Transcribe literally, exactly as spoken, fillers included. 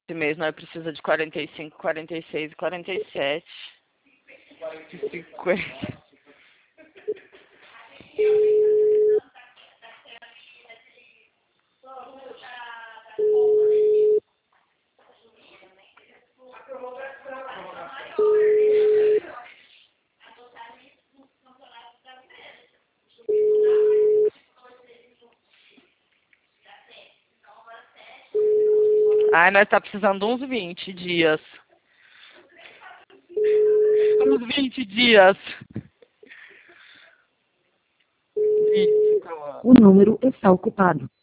Esse mês nós precisamos de quarenta e cinco, quarenta e seis, quarenta e sete, cinquenta. Ai, nós tá precisando de uns vinte dias. Uns vinte dias. vinte, O número está ocupado.